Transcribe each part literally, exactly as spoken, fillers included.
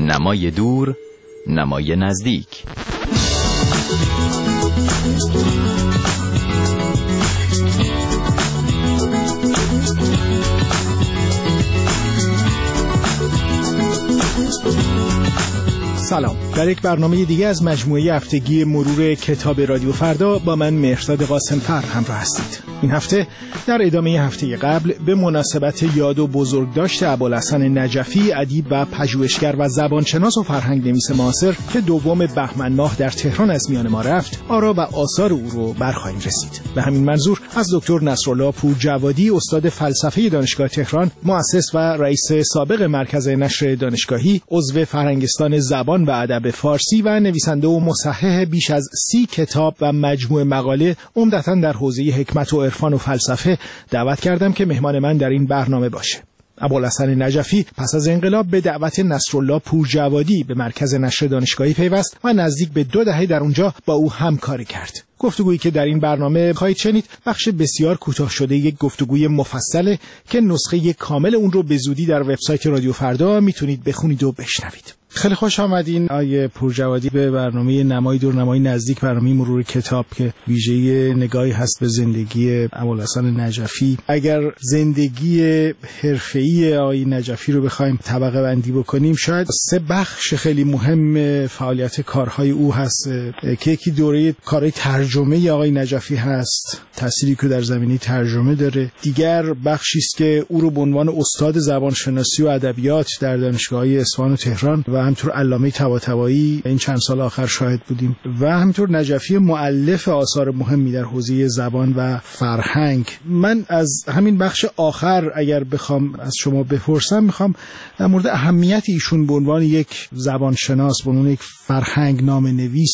نمای دور، نمای نزدیک. سلام. در یک برنامه دیگه از مجموعه هفتگی مرور کتاب رادیو فردا با من مهرزاد قاسم‌فر همراه هستید. این هفته در ادامه هفته قبل به مناسبت یاد و بزرگداشت ابوالحسن نجفی، ادیب و پژوهشگر و زبانشناس و فرهنگ‌نویس معاصر که دوم بهمن ماه در تهران از میان ما رفت، آرا و آثار او رو برخواهیم رسید. به همین منظور از دکتر نصرالله پورجوادی، استاد فلسفه دانشگاه تهران، مؤسس و رئیس سابق مرکز نشر دانشگاهی، عضو فرهنگستان زبان و ادب فارسی و نویسنده و مصحح بیش از سی کتاب و مجموعه مقاله عمدتاً در حوزه حکمت و عرفان و فلسفه دعوت کردم که مهمان من در این برنامه باشه. ابوالحسن نجفی پس از انقلاب به دعوت نصرالله پورجوادی به مرکز نشر دانشگاهی پیوست و نزدیک به دو دهه در اونجا با او همکاری کرد. گفتگویی که در این برنامه خواهید شنید بخش بسیار کوتاه شده یک گفتگوی مفصله که نسخه کامل اون رو به زودی در وبسایت رادیو فردا میتونید بخونید و بشنوید. خیلی خوش آمدین آیه پورجوادی به برنامه نمای دور، نمای نزدیک، برنامه مرور کتاب که ویژه نگاهی هست به زندگی ابوالحسن نجفی. اگر زندگی حرفه‌ای آیه نجفی رو بخوایم طبقه بندی بکنیم، شاید سه بخش خیلی مهم فعالیت کارهای او هست که یکی دوره کارهای ترجمه آقای نجفی هست، تأثیری که در زمینه ترجمه داره. دیگر بخشی است که او رو به عنوان استاد زبانشناسی و ادبیات در دانشگاه‌های اصفهان و تهران و همینطور علامه طباطبایی این چند سال آخر شاهد بودیم، و همینطور نجفی مؤلف آثار مهمی در حوزه زبان و فرهنگ. من از همین بخش آخر اگر بخوام از شما بپرسم، میخوام در مورد اهمیت ایشون به عنوان یک زبانشناس، به عنوان یک فرهنگ نامه‌نویس،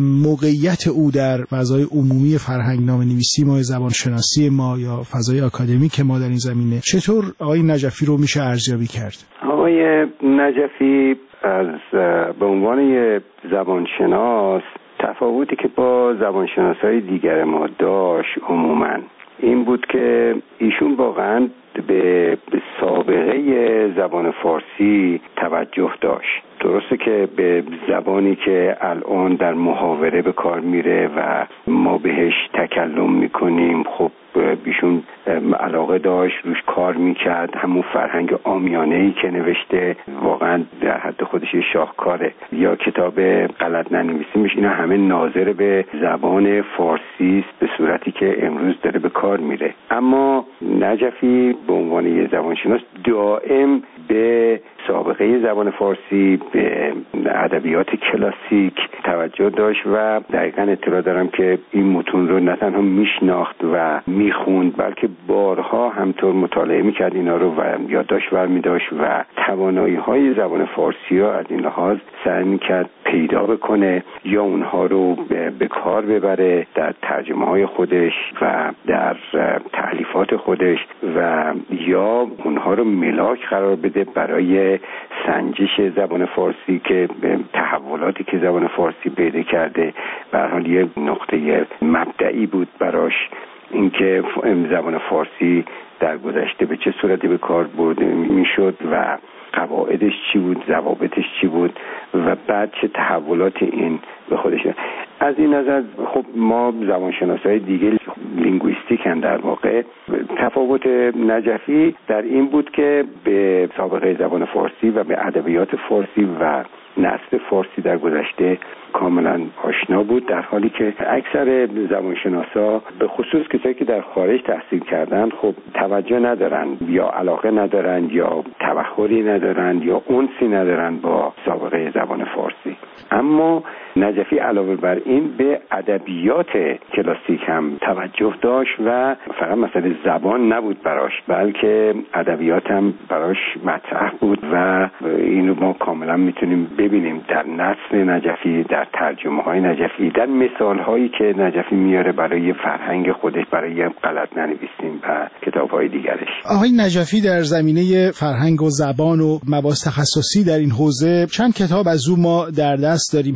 موقعیت او در فضای عمومی فرهنگ نامه‌نویسی ما، زبانشناسی ما یا فضای آکادمیک ما در این زمینه، چطور آقای نجفی رو میشه ارزیابی کرد؟ آقای نجفی از به عنوان یک زبانشناس تفاوتی که با زبانشناسای دیگر ما داشت عموما این بود که ایشون واقعا به سابقه زبان فارسی توجه داشت. درسته که به زبانی که الان در محاوره به کار میره و ما بهش تکلم میکنیم، خب بیشون علاقه داشت، روش کار میکرد. همون فرهنگ عامیانه‌ای که نوشته واقعا در حد خودش شاهکاره. یا کتاب غلط ننویسیمش، اینا همه ناظر به زبان فارسی است به صورتی که امروز داره به کار میره. اما نجفی به عنوان یه زبانشناس دائم به سابقه زبان فارسی، به ادبیات کلاسیک توجه داشت و دقیقاً اطلاع دارم که این متون رو نه تنها میشناخت و میخوند، بلکه بارها همطور مطالعه میکرد اینا رو و یادداشت برمی‌داشت و توانایی‌های زبان فارسی رو از این لحاظ سعی میکرد پیدا بکنه یا اونها رو به کار ببره در ترجمه‌های خودش و در تألیفات خودش، و یا اونها رو ملاک قرار بده برای سنجش زبان فارسی که تحولاتی که زبان فارسی پیدا کرده. به هر حال یه نقطه مبدئی بود براش اینکه زبان فارسی در گذشته به چه صورتی به کار برده میشد و قواعدش چی بود، ضوابطش چی بود و بعد چه تحولاتی این به خودش. از این نظر خب ما زبانشناسای دیگه لینگویستیکن، در واقع تفاوت نجفی در این بود که به سابقه زبان فارسی و به ادبیات فارسی و نثر فارسی در گذشته کاملا آشنا بود، در حالی که اکثر زبانشناسا به خصوص کسایی که در خارج تحصیل کردن خب توجه ندارن یا علاقه ندارن یا تبحری ندارن یا انسی ندارن با سابقه زبان فارسی. اما نجفی علاوه بر این به ادبیات کلاسیک هم توجه داشت و فقط مسئله زبان نبود براش، بلکه ادبیات هم براش مطرح بود و اینو ما کاملا میتونیم ببینیم در نثر نجفی، در ترجمه های نجفی، در مثال هایی که نجفی میاره برای فرهنگ خودش، برای غلط ننویسیم و کتاب های دیگرش. آقای نجفی در زمینه فرهنگ و زبان و مباحث تخصصی در این حوزه چند کتاب از او ما در دست داریم، اما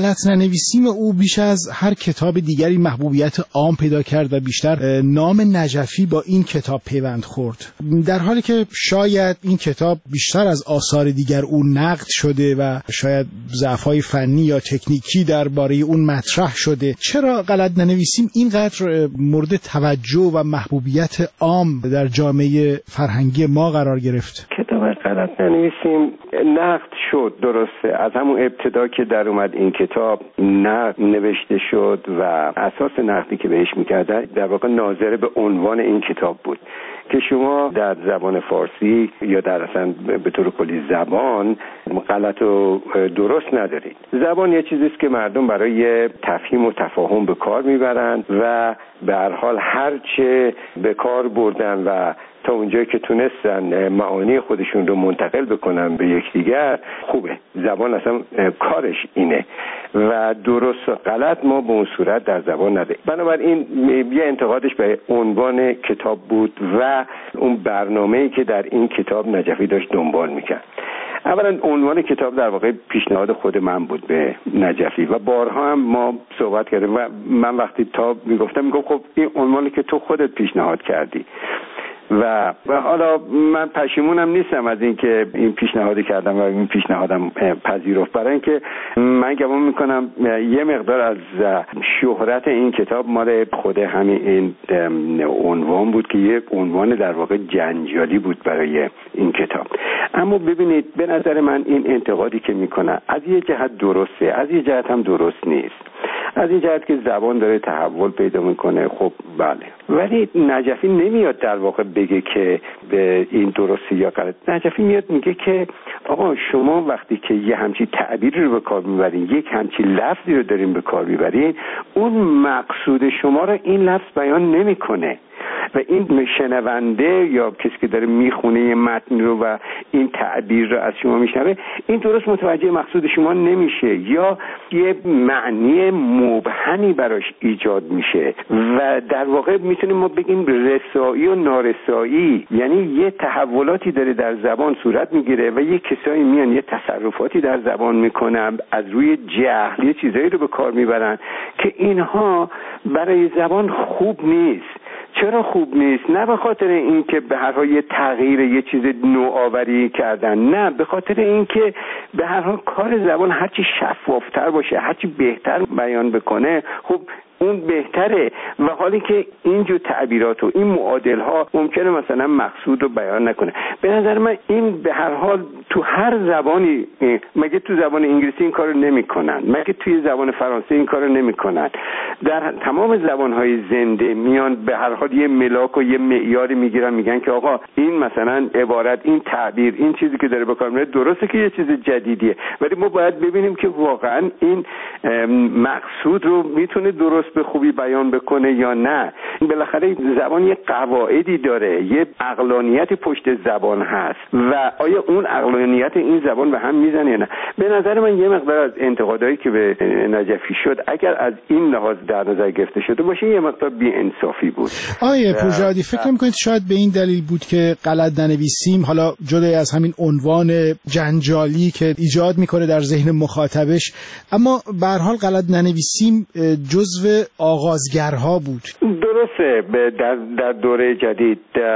غلط ننویسیم او بیش از هر کتاب دیگری محبوبیت عام پیدا کرد و بیشتر نام نجفی با این کتاب پیوند خورد، در حالی که شاید این کتاب بیشتر از آثار دیگر او نقد شده و شاید ضعف‌های فنی یا تکنیکی درباره اون مطرح شده. چرا غلط ننویسیم اینقدر مورد توجه و محبوبیت عام در جامعه فرهنگی ما قرار گرفت؟ کتاب غلط ننویسیم نقد شد، درسته، از همون ابتدا که در اومد این کتاب نقد نوشته شد و اساس نقدی که بهش میکردن در واقع ناظر به عنوان این کتاب بود که شما در زبان فارسی یا در اصلا به طور کلی زبان غلط و درست ندارید. زبان یه چیزیست که مردم برای تفهیم و تفاهم به کار میبرن و به هر حال هر چه به کار بردن و تا اونجایی که تونستن معانی خودشون رو منتقل بکنن به یکدیگر خوبه. زبان اصلا کارش اینه و درست و غلط ما به اون صورت در زبان نداریم. بنابراین یه انتقادش به عنوان کتاب بود و اون برنامه‌ای که در این کتاب نجفی داشت دنبال میکرد. اولا عنوان کتاب در واقع پیشنهاد خود من بود به نجفی و بارها هم ما صحبت کردیم و من وقتی تا میگفتم میگم خب این عنوانی که تو خودت پیشنهاد کردی و و حالا من پشیمونم نیستم از اینکه این پیشنهادی کردم و این پیشنهادم پذیرفت، برای اینکه من گمان میکنم یه مقدار از شهرت این کتاب مال خود همین این عنوان بود که یه عنوان در واقع جنجالی بود برای این کتاب. اما ببینید به نظر من این انتقادی که میکنه از یه جهت درسته، از یه جهت هم درست نیست. از این جهت که زبان داره تحول پیدا میکنه، خب بله، ولی نجفی نمیاد در واقع بگه که به این درسته یا غلط. نجفی میاد میگه که آقا شما وقتی که یه همچی تعبیری رو به کار میبرین، یک همچی لفظی رو دارین به کار میبرین، اون مقصود شما رو این لفظ بیان نمیکنه و این شنونده یا کسی که داره میخونه یه متن رو و این تعبیر رو از شما میشنوه، این درست متوجه مقصود شما نمیشه یا یه معنی مبهمی براش ایجاد میشه و در واقع میتونیم ما بگیم رسایی و نارسایی، یعنی یه تحولاتی داره در زبان صورت میگیره و یه کسایی میان یه تصرفاتی در زبان میکنن از روی جهل یه چیزایی رو به کار میبرن که اینها برای زبان خوب نیست. چرا خوب نیست؟ نه به خاطر اینکه به هر حال یه تغییر یه چیز نوآوری کردن، نه به خاطر اینکه به هر حال کار زبان هرچی شفافتر باشه، هرچی بهتر بیان بکنه، خب اون بهتره و حالی که اینجور تعبیرات و این معادل ها ممکنه مثلا مقصود رو بیان نکنه. به نظر من این به هر حال تو هر زبانی، مگه تو زبان انگلیسی این کارو نمیکنن؟ مگه توی زبان فرانسه این کارو نمیکنن؟ در تمام زبانهای زنده میان به هر حال یه ملاک و یه معیاری میگیرن، میگن که آقا این مثلا عبارت، این تعبیر، این چیزی که داره به کار میره درسته که یه چیز جدیدیه، ولی ما باید ببینیم که واقعا این مقصود رو میتونه درست به خوبی بیان بکنه یا نه. بالاخره زبان یه قواعدی داره، یه عقلانیت پشت زبان هست و آیا اون عقلانیت این زبان به هم میزنه یا نه؟ به نظر من یه مقدار از انتقادایی که به نجفی شد اگر از این لحاظ در نظر گرفته شده باشه یه مقدار بی‌انصافی بود. آیه پورژادی فکر می‌کنید شاید به این دلیل بود که غلط ننویسیم، حالا جدا از همین عنوان جنجالی که ایجاد میکنه در ذهن مخاطبش، اما به هر حال غلط ننویسیم جزو آغازگرها بود؟ درسته. در در دوره جدید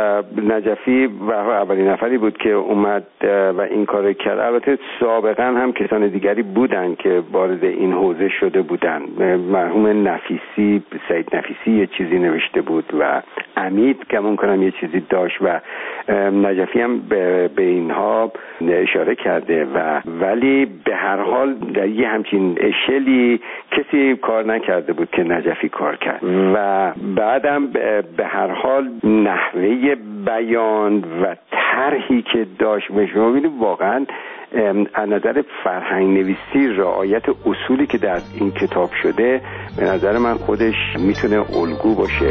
نجفی و اولین نفری بود که اومد و این کار کرد. البته سابقا هم کسان دیگری بودن که وارد این حوزه شده بودن. مرحوم نفیسی، سید نفیسی یه چیزی نوشته بود و امید گمان کنم یه چیزی داشت و نجفی هم به, به اینها اشاره کرده و ولی به هر حال در یه همچین اشلی کسی کار نکرده بود که نجفی کار کرد و بعدم به هر حال نحوه بیان و طرحی که داشت و شما ببینید واقعا از نظر فرهنگ نویسی رعایت اصولی که در این کتاب شده به نظر من خودش میتونه الگو باشه.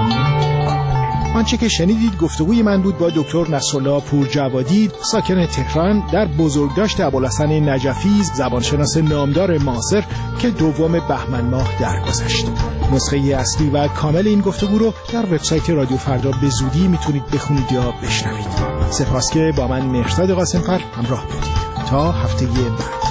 آنچه که شنیدید گفتگوی من بود با دکتر نصرالله پورجوادی، ساکن تهران، در بزرگداشت ابوالحسن نجفی، زبانشناس نامدار معاصر که دوم بهمن ماه درگذشت. نسخه اصلی و کامل این گفتگو رو در وبسایت رادیو فردا به زودی میتونید بخونید یا بشنوید. سپاس که با من مهرزاد قاسمفر همراه بودید. تا هفته بعد.